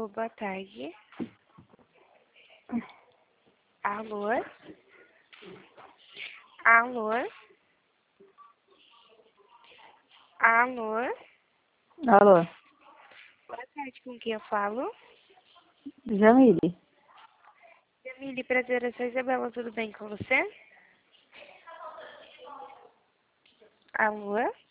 Alô, boa tarde. Alô? Alô? Alô? Alô, Boa tarde, com quem eu falo? Jamile. Jamile, prazer, eu sou Isabela, tudo bem com você? Alô?